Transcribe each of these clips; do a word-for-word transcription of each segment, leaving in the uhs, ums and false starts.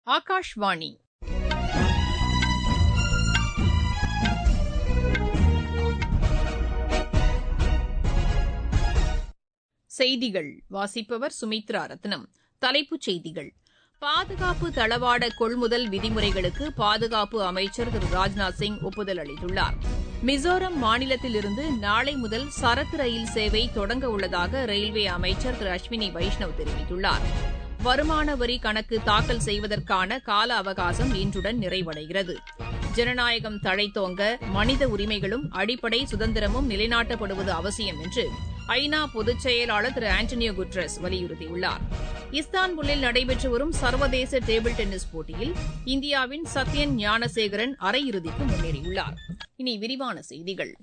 ஆகாஷ்வாணி செய்திகள் வாசிப்பவர் சுமித்ரா ரத்னம். தலைப்புச் செய்திகள்: பாதுகாப்பு தளவாட கொள்முதல் விதிமுறைகளுக்கு பாதுகாப்பு அமைச்சர் திரு ராஜ்நாத் சிங் ஒப்புதல் அளித்துள்ளார். மிசோரம் மாநிலத்திலிருந்து நாளை முதல் சரக்கு ரயில் சேவை தொடங்க உள்ளதாக ரயில்வே அமைச்சர் திரு அஸ்வினி வைஷ்ணவ் தெரிவித்துள்ளார். வருமான வரி கணக்கு தாக்கல் செய்வதற்கான கால அவகாசம் இன்றுடன் நிறைவடைகிறது. ஜனநாயகம் தழைத்தோங்க மனித உரிமைகளும் அடிப்படை சுதந்திரமும் நிலைநாட்டப்படுவது அவசியம் என்று ஐநா பொதுச் செயலாளர் திரு ஆண்டனியோ குட்ரஸ் வலியுறுத்தியுள்ளார். இஸ்தான்புல்லில் நடைபெற்று வரும் சர்வதேச டேபிள் டென்னிஸ் போட்டியில் இந்தியாவின் சத்யன் ஞானசேகரன் அரையிறுதிக்கு முன்னேறியுள்ளார். இனி விரிவான செய்திகள்.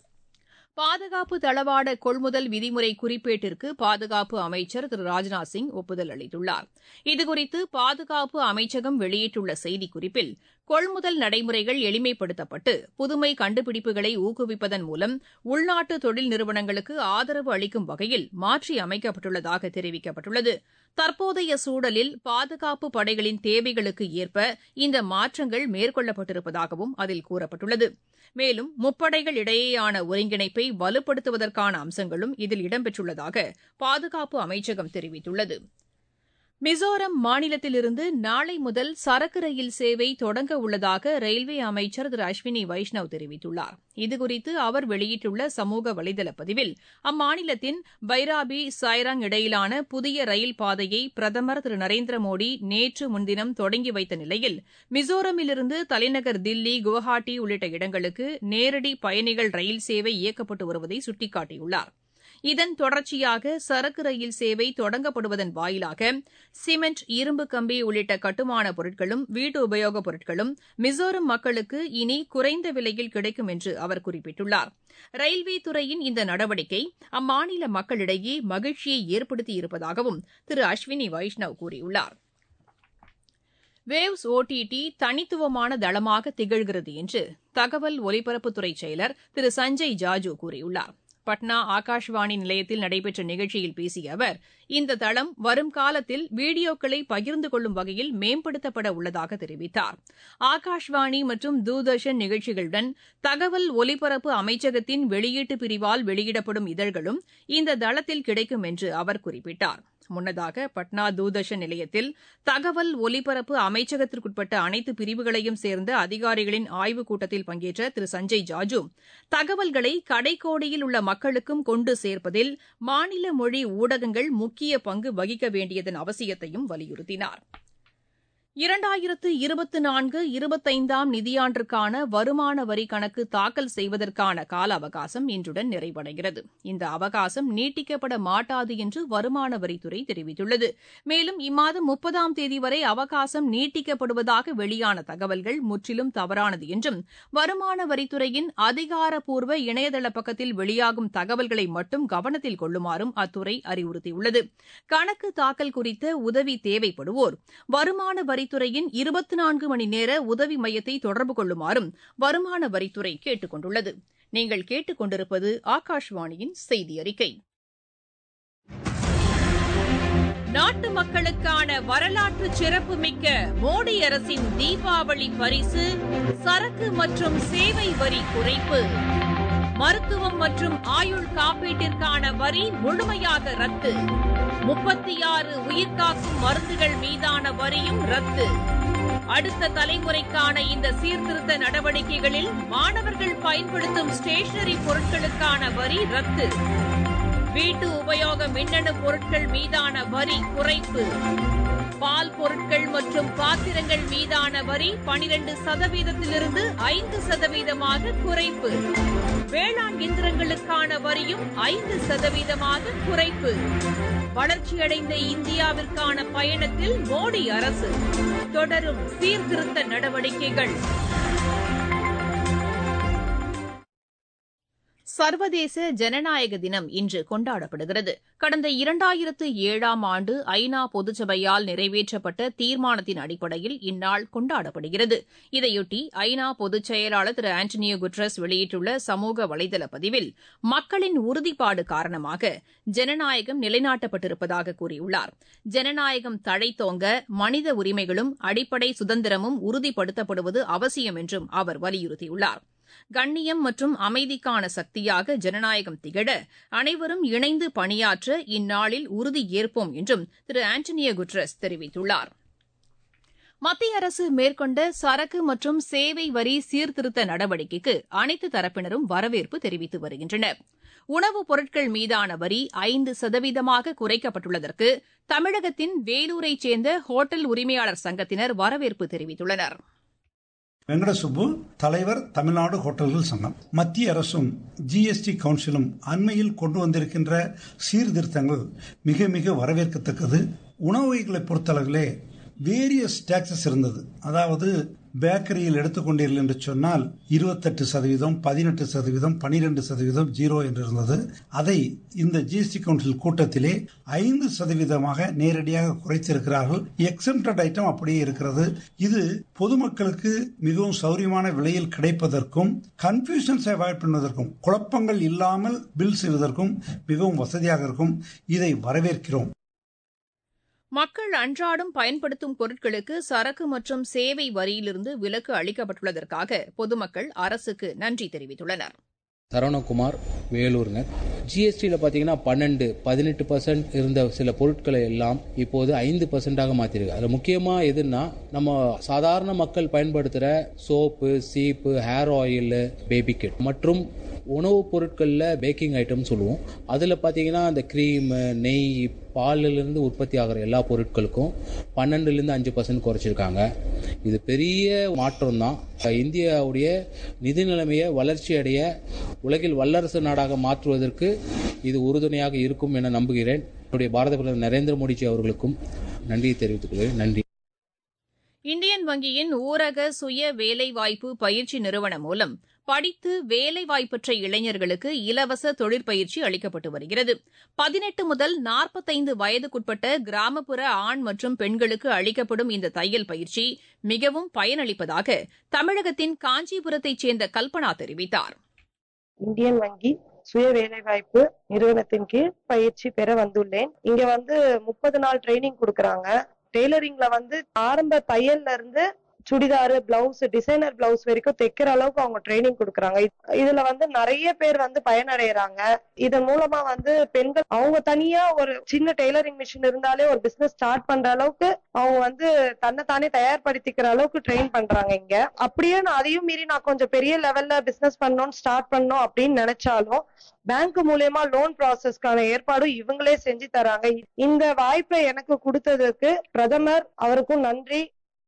பாதுகாப்பு தளவாட கொள்முதல் விதிமுறை குறிப்பேட்டிற்கு பாதுகாப்பு அமைச்சர் திரு ராஜ்நாத் சிங் ஒப்புதல் அளித்துள்ளார். இதுகுறித்து பாதுகாப்பு அமைச்சகம் வெளியிட்டுள்ள செய்திக்குறிப்பில், கொள்முதல் நடைமுறைகள் எளிமைப்படுத்தப்பட்டு புதுமை கண்டுபிடிப்புகளை ஊக்குவிப்பதன் மூலம் உள்நாட்டு தொழில் நிறுவனங்களுக்கு ஆதரவு அளிக்கும் வகையில் மாற்றி அமைக்கப்பட்டுள்ளதாக தெரிவிக்கப்பட்டுள்ளது. தற்போதைய சூழலில் பாதுகாப்பு படைகளின் தேவைகளுக்கு ஏற்ப இந்த மாற்றங்கள் மேற்கொள்ளப்பட்டிருப்பதாகவும் அதில் கூறப்பட்டுள்ளது. மேலும் முப்படைகள் இடையேயான ஒருங்கிணைப்பை வலுப்படுத்துவதற்கான அம்சங்களும் இதில் இடம்பெற்றுள்ளதாக பாதுகாப்பு அமைச்சகம் தெரிவித்துள்ளது. மிசோரம் மாநிலத்திலிருந்து நாளை முதல் சரக்கு ரயில் சேவை தொடங்க உள்ளதாக ரயில்வே அமைச்சர் திரு அஸ்வினி வைஷ்ணவ் தெரிவித்துள்ளார். இதுகுறித்து அவர் வெளியிட்டுள்ள சமூக வலைதள பதிவில், அம்மாநிலத்தின் பைராபி சாய்ராங் இடையிலான புதிய ரயில் பாதையை பிரதமர் திரு நரேந்திர மோடி நேற்று முன்தினம் தொடங்கி வைத்த நிலையில், மிசோரமிலிருந்து தலைநகர் தில்லி, குவஹாட்டி உள்ளிட்ட இடங்களுக்கு நேரடி பயணிகள் ரயில் சேவை இயக்கப்பட்டு வருவதை சுட்டிக்காட்டியுள்ளார். இதன் தொடர்ச்சியாக சரக்கு ரயில் சேவை தொடங்கப்படுவதன் வாயிலாக சிமெண்ட், இரும்பு கம்பி உள்ளிட்ட கட்டுமானப் பொருட்களும் வீட்டு உபயோகப் பொருட்களும் மிசோரம் மக்களுக்கு இனி குறைந்த விலையில் கிடைக்கும் என்று அவர் குறிப்பிட்டுள்ளார். ரயில்வே துறையின் இந்த நடவடிக்கை அம்மாநில மக்களிடையே மகிழ்ச்சியை ஏற்படுத்தியிருப்பதாகவும் திரு அஸ்வினி வைஷ்ணவ் கூறியுள்ளார். வேவ்ஸ் ஓடிடி தனித்துவமான தளமாக திகழ்கிறது என்று தகவல் ஒலிபரப்புத்துறை செயலர் திரு சஞ்சய் ஜாஜூ கூறியுள்ளார். பட்னா ஆகாஷ்வாணி நிலையத்தில் நடைபெற்ற நிகழ்ச்சியில் பேசிய அவர், இந்த தளம் வரும் காலத்தில் வீடியோக்களை பகிர்ந்து கொள்ளும் வகையில் மேம்படுத்தப்பட உள்ளதாக தெரிவித்தார். ஆகாஷ்வாணி மற்றும் தூர்தர்ஷன் நிகழ்ச்சிகளுடன் தகவல் ஒலிபரப்பு அமைச்சகத்தின் வெளியீட்டு பிரிவால் வெளியிடப்படும் இதழ்களும் இந்த தளத்தில் கிடைக்கும் என்று அவர் குறிப்பிட்டார். முன்னதாக பட்னா தூர்தர்ஷன் நிலையத்தில் தகவல் ஒலிபரப்பு அமைச்சகத்திற்குட்பட்ட அனைத்து பிரிவுகளையும் சேர்ந்த அதிகாரிகளின் ஆய்வுக் கூட்டத்தில் பங்கேற்ற திரு சஞ்சய் ஜாஜூ, தகவல்களை கடைக்கோடியில் உள்ள மக்களுக்கும் கொண்டு சேர்ப்பதில் மாநில மொழி ஊடகங்கள் முக்கிய பங்கு வகிக்க வேண்டியதன் அவசியத்தையும் வலியுறுத்தினார். இரண்டாயிரத்து இருபத்து நான்கு இருபத்தைந்தாம் நிதியாண்டிற்கான வருமான வரி கணக்கு தாக்கல் செய்வதற்கான கால அவகாசம் இன்றுடன் நிறைவடைகிறது. இந்த அவகாசம் நீட்டிக்கப்பட மாட்டாது என்று வருமான வரித்துறை தெரிவித்துள்ளது. மேலும் இம்மாதம் முப்பதாம் தேதி வரை அவகாசம் நீட்டிக்கப்படுவதாக வெளியான தகவல்கள் முற்றிலும் தவறானது என்றும், வருமான வரித்துறையின் அதிகாரப்பூர்வ இணையதள பக்கத்தில் வெளியாகும் தகவல்களை மட்டும் கவனத்தில் கொள்ளுமாறும் அத்துறை அறிவுறுத்தியுள்ளது. கணக்கு தாக்கல் குறித்த உதவி தேவைப்படுவோர் வருமான வரி துறையின் இருபத்தி நான்கு மணி நேர உதவி மையத்தை தொடர்பு கொள்ளுமாறும் வருமான வரித்துறை கேட்டுக் கொண்டுள்ளது. நீங்கள் கேட்டுக் கொண்டிருப்பது ஆகாஷ்வாணியின் செய்தி அறிக்கை. நாட்டு மக்களுக்கான வரலாற்று சிறப்புமிக்க மோடி அரசின் தீபாவளி பரிசு சரக்கு மற்றும் சேவை வரி குறைப்பு. மருத்துவம் மற்றும் ஆயுள் காப்பீட்டிற்கான வரி முழுமையாக ரத்து. முப்பத்தி ஆறு உயிர்காக்கும் மருந்துகள் மீதான வரியும் ரத்து. அடுத்த தலைமுறைக்கான இந்த சீர்திருத்த நடவடிக்கைகளில் மாணவர்கள் பயன்படுத்தும் ஸ்டேஷனரி பொருட்களுக்கான வரி ரத்து. வீட்டு உபயோக மின்னணு பொருட்கள் மீதான வரி குறைப்பு. பால் பொருட்கள் மற்றும் பாத்திரங்கள் மீதான வரி பனிரண்டு சதவீதத்திலிருந்து ஐந்து சதவீதமாக குறைப்பு. வேளாண் இயந்திரங்களுக்கான வரியும் ஐந்து சதவீதமாக குறைப்பு. வளர்ச்சியடைந்த இந்தியாவிற்கான பயணத்தில் மோடி அரசு தொடரும் சீர்திருத்த நடவடிக்கைகள். சர்வதேச ஜனநாயக தினம் இன்று கொண்டாடப்படுகிறது. கடந்த இரண்டாயிரத்து ஏழாம் ஆண்டு ஐநா பொதுச்சபையால் நிறைவேற்றப்பட்ட தீர்மானத்தின் அடிப்படையில் இந்நாள் கொண்டாடப்படுகிறது. இதையொட்டி ஐநா பொதுச் செயலாளர் திரு ஆண்டனியோ குட்ரஸ் வெளியிட்டுள்ள சமூக வலைதள பதிவில் மக்களின் உறுதிப்பாடு காரணமாக ஜனநாயகம் நிலைநாட்டப்பட்டிருப்பதாக கூறியுள்ளார். ஜனநாயகம் தழைத்தோங்க மனித உரிமைகளும் அடிப்படை சுதந்திரமும் உறுதிப்படுத்தப்படுவது அவசியம் என்றும் அவர் வலியுறுத்தியுள்ளார். கண்ணியம் மற்றும் அமைதிக்கான சக்தியாக ஜனநாயகம் திகழ அனைவரும் இணைந்து பணியாற்ற இந்நாளில் உறுதியேற்போம் என்றும் திரு ஆண்டனியோ குட்ரஸ் தெரிவித்துள்ளார். மத்திய அரசு மேற்கொண்ட சரக்கு மற்றும் சேவை வரி சீர்திருத்த நடவடிக்கைக்கு அனைத்து தரப்பினரும் வரவேற்பு தெரிவித்து வருகின்றனர். உணவுப் பொருட்கள் மீதான வரி ஐந்து சதவீதமாக குறைக்கப்பட்டுள்ளதற்கு தமிழகத்தின் வேலூரைச் சேர்ந்த ஹோட்டல் உரிமையாளர் சங்கத்தினர் வரவேற்பு தெரிவித்துள்ளனர். வெங்கடசுப்பு, தலைவர், தமிழ்நாடு ஹோட்டல்கள் சங்கம். மத்திய அரசும் ஜிஎஸ்டி கவுன்சிலும் அண்மையில் கொண்டு வந்திருக்கின்ற சீர்திருத்தங்கள் மிக மிக வரவேற்கத்தக்கது. உணவு வகைகளை பொறுத்தளவிலே வேரியஸ் டாக்ஸஸ் இருந்தது. அதாவது பேக்கரியில் எடுத்துக்கொண்டீர்கள் என்று சொன்னால் இருபத்தெட்டு சதவீதம், பதினெட்டு சதவீதம், பனிரெண்டு சதவீதம், ஜீரோ என்று இருந்தது. அதை இந்த ஜிஎஸ்டி கவுன்சில் கூட்டத்திலே ஐந்து சதவீதமாக நேரடியாக குறைத்திருக்கிறார்கள். எக்ஸம்ப்டட் ஐட்டம் அப்படியே இருக்கிறது. இது பொதுமக்களுக்கு மிகவும் சௌரியமான விலையில் கிடைப்பதற்கும் கன்ஃபியூஷன்ஸை அவாய்ட் பண்ணுவதற்கும் குழப்பங்கள் இல்லாமல் பில் செய்வதற்கும் மிகவும் வசதியாக இருக்கும். இதை வரவேற்கிறோம். மக்கள் அன்றாடம் பயன்படுத்தும் பொருட்களுக்கு சரக்கு மற்றும் சேவை வரியிலிருந்து விலக்கு அளிக்கப்பட்டுள்ளதற்காக பொதுமக்கள் அரசுக்கு நன்றி தெரிவித்துள்ளனர். சரவணகுமார், வேலூருங்க. ஜிஎஸ்டியில் பார்த்தீங்கன்னா பன்னெண்டு பதினெட்டு பர்சன்ட் இருந்த சில பொருட்களை எல்லாம் இப்போது ஐந்து பர்சன்டாக மாற்றிருக்கு. அதில் முக்கியமாக எதுன்னா நம்ம சாதாரண மக்கள் பயன்படுத்துகிற சோப்பு, சீப்பு, ஹேர் ஆயில், பேபி கிட் மற்றும் உணவுப் பொருட்களில் பேக்கிங் ஐட்டம் சொல்லுவோம். அதில் பார்த்தீங்கன்னா அந்த க்ரீமு, நெய், பாலிலிருந்து உற்பத்தி ஆகிற எல்லா பொருட்களுக்கும் பன்னெண்டுலேருந்து அஞ்சு பர்சன்ட் குறைச்சிருக்காங்க. இது பெரிய மாற்றம் தான். இந்தியாவுடைய நிதி நிலைமையை வளர்ச்சி அடைய உலகில் வல்லரசு நாடாக மாற்றுவதற்கு இது உறுதுணையாக இருக்கும் என நம்புகிறேன். என்னுடைய பாரத பிரதமர் நரேந்திர மோடிஜி அவர்களுக்கும் நன்றியை தெரிவித்துக் கொள்கிறேன். நன்றி. இந்தியன் வங்கியின் ஊரக சுய வேலைவாய்ப்பு பயிற்சி நிறுவனம் மூலம் படித்து வேலைவாய்ப்பற்ற இளைஞர்களுக்கு இலவச தொழிற்பயிற்சி அளிக்கப்பட்டு வருகிறது. பதினெட்டு முதல் நாற்பத்தைந்து வயதுக்குட்பட்ட கிராமப்புற ஆண் மற்றும் பெண்களுக்கு அளிக்கப்படும் இந்த தையல் பயிற்சி மிகவும் பயனளிப்பதாக தமிழகத்தின் காஞ்சிபுரத்தைச் சேர்ந்த கல்பனா தெரிவித்தார். இந்தியன் வங்கி சுய வேலைவாய்ப்பு நிறுவனத்தின் கீழ் பயிற்சி பெற வந்துள்ளேன். இங்க வந்து முப்பது நாள் ட்ரைனிங் கொடுக்கறாங்க. டெய்லரிங்ல வந்து ஆரம்ப தையல்ல இருந்து சுடிதாரு, பிளவுஸ், டிசைனர் பிளவுஸ் வரைக்கும் தைக்கிற அளவுக்கு அவங்க ட்ரைனிங் கொடுக்கறாங்க. இதுல வந்து நிறைய பேர் வந்து பயனடைறாங்க. இதன் மூலமா வந்து பெண்கள் அவங்க தனியா ஒரு சின்ன டெய்லரிங் மிஷின் இருந்தாலே ஒரு பிசினஸ் ஸ்டார்ட் பண்ற அளவுக்கு அவங்க வந்து தன்னைத்தானே தயார்படுத்திக்கிற அளவுக்கு ட்ரெயின் பண்றாங்க இங்க. அப்படியே நான் அதையும் மீறி நான் கொஞ்சம் பெரிய லெவல்ல பிசினஸ் பண்ணணும், ஸ்டார்ட் பண்ணணும் அப்படின்னு நினைச்சாலும் பேங்க் மூலமா லோன் ப்ராசஸ்க்கான ஏற்பாடும் இவங்களே செஞ்சு தராங்க. இந்த வாய்ப்பை எனக்கு கொடுத்ததுக்கு பிரதமர் அவருக்கும் நன்றி.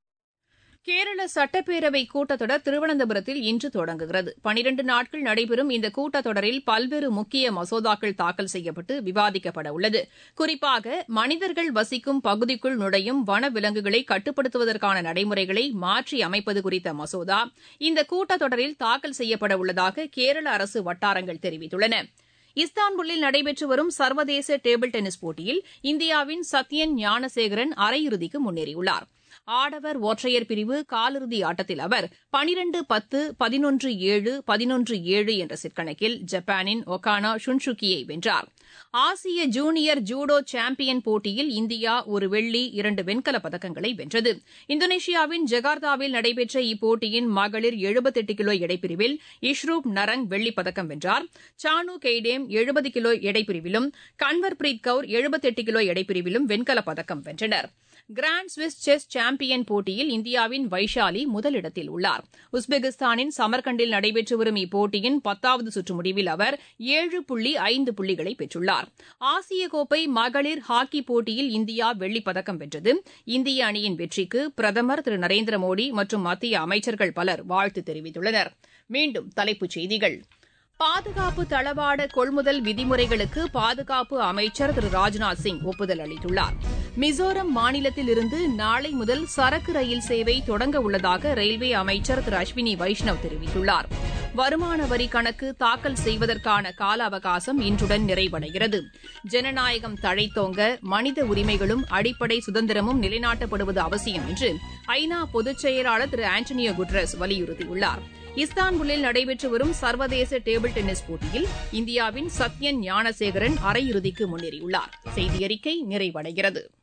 கேரள சட்டப்பேரவை கூட்டத்தொடர் திருவனந்தபுரத்தில் இன்று தொடங்குகிறது. பனிரண்டு நாட்கள் நடைபெறும் இந்த கூட்டத்தொடரில் பல்வேறு முக்கிய மசோதாக்கள் தாக்கல் செய்யப்பட்டு விவாதிக்கப்பட உள்ளது. குறிப்பாக மனிதர்கள் வசிக்கும் பகுதிக்குள் நுழையும் வனவிலங்குகளை கட்டுப்படுத்துவதற்கான நடைமுறைகளை மாற்றி அமைப்பது குறித்த மசோதா இந்த கூட்டத்தொடரில் தாக்கல் செய்யப்பட உள்ளதாக கேரள அரசு வட்டாரங்கள் தெரிவித்துள்ளன. இஸ்தான்புல்லில் நடைபெற்று வரும் சர்வதேச டேபிள் டென்னிஸ் போட்டியில் இந்தியாவின் சத்யன் ஞானசேகரன் அரையிறுதிக்கு முன்னேறியுள்ளார். ஆடவர் ஒற்றையர் பிரிவு காலிறுதி ஆட்டத்தில் அவர் பனிரண்டு பத்து, பதினொன்று ஏழு, பதினொன்று ஏழு என்ற செட் கணக்கில் ஜப்பானின் ஒகானா ஷுன்சுகியை வென்றார். ஆசிய ஜூனியர் ஜூடோ சாம்பியன் போட்டியில் இந்தியா ஒரு வெள்ளி, இரண்டு வெண்கலப் பதக்கங்களை வென்றது. இந்தோனேஷியாவின் ஜகார்த்தாவில் நடைபெற்ற இப்போட்டியின் மகளிர் எழுபத்தெட்டு கிலோ எடைப்பிரிவில் இஷ்ரூப் நரங் வெள்ளிப் பதக்கம் வென்றார். சானு கெய்டேம் எழுபது கிலோ எடைப்பிரிவிலும் கன்வர்பிரீத் கவுர் எழுபத்தெட்டு கிலோ எடைப்பிரிவிலும் வெண்கலப் பதக்கம் வென்றனர். கிராண்ட் ஸ்விஸ் செஸ் சாம்பியன் போட்டியில் இந்தியாவின் வைஷாலி முதலிடத்தில் உள்ளார். உஸ்பெகிஸ்தானின் சமர்கண்டில் நடைபெற்று வரும் இப்போட்டியின் பத்தாவது சுற்று முடிவில் அவர் ஏழு புள்ளி ஐந்து புள்ளிகளை பெற்றுள்ளார். ஆசிய கோப்பை மகளிர் ஹாக்கி போட்டியில் இந்தியா வெள்ளிப் பதக்கம் வென்றது. இந்திய அணியின் வெற்றிக்கு பிரதமர் திரு நரேந்திர மோடி மற்றும் மத்திய அமைச்சர்கள் பலர் வாழ்த்து தெரிவித்துள்ளனர். மீண்டும் தலைப்புச் செய்திகள். பாதுகாப்பு தளவாட கொள்முதல் விதிமுறைகளுக்கு பாதுகாப்பு அமைச்சர் திரு ராஜ்நாத் சிங் ஒப்புதல் அளித்துள்ளார். மிசோரம் மாநிலத்தில் இருந்து நாளை முதல் சரக்கு ரயில் சேவை தொடங்க உள்ளதாக ரயில்வே அமைச்சர் திரு அஸ்வினி வைஷ்ணவ் தெரிவித்துள்ளார். வருமான வரி கணக்கு தாக்கல் செய்வதற்கான கால அவகாசம் இன்றுடன் நிறைவடைகிறது. ஜனநாயகம் தழைத்தோங்க மனித உரிமைகளும் அடிப்படை சுதந்திரமும் நிலைநாட்டப்படுவது அவசியம் என்று ஐநா பொதுச் செயலாளர் திரு ஆண்டனியோ குட்ரஸ் வலியுறுத்தியுள்ளார். இஸ்தான்புல்லில் நடைபெற்று வரும் சர்வதேச டேபிள் டென்னிஸ் போட்டியில் இந்தியாவின் சத்யன் ஞானசேகரன் அரையிறுதிக்கு முன்னேறியுள்ளார். செய்தி அறிக்கை நிறைவடைகிறது.